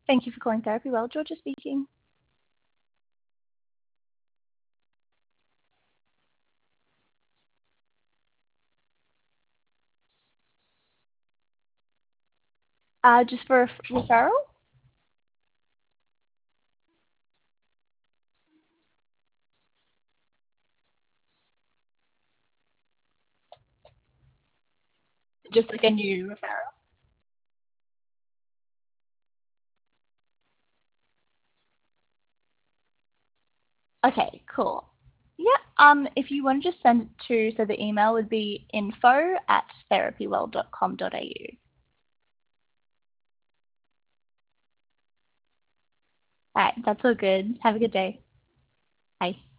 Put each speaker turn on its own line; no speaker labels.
Thank you for calling Therapy Well. Georgia speaking. Just for a referral? Just like a new referral? Okay, cool. Yeah, if you want to just send it to, so the email would be info@therapywell.com.au. All right, that's all good. Have a good day. Bye.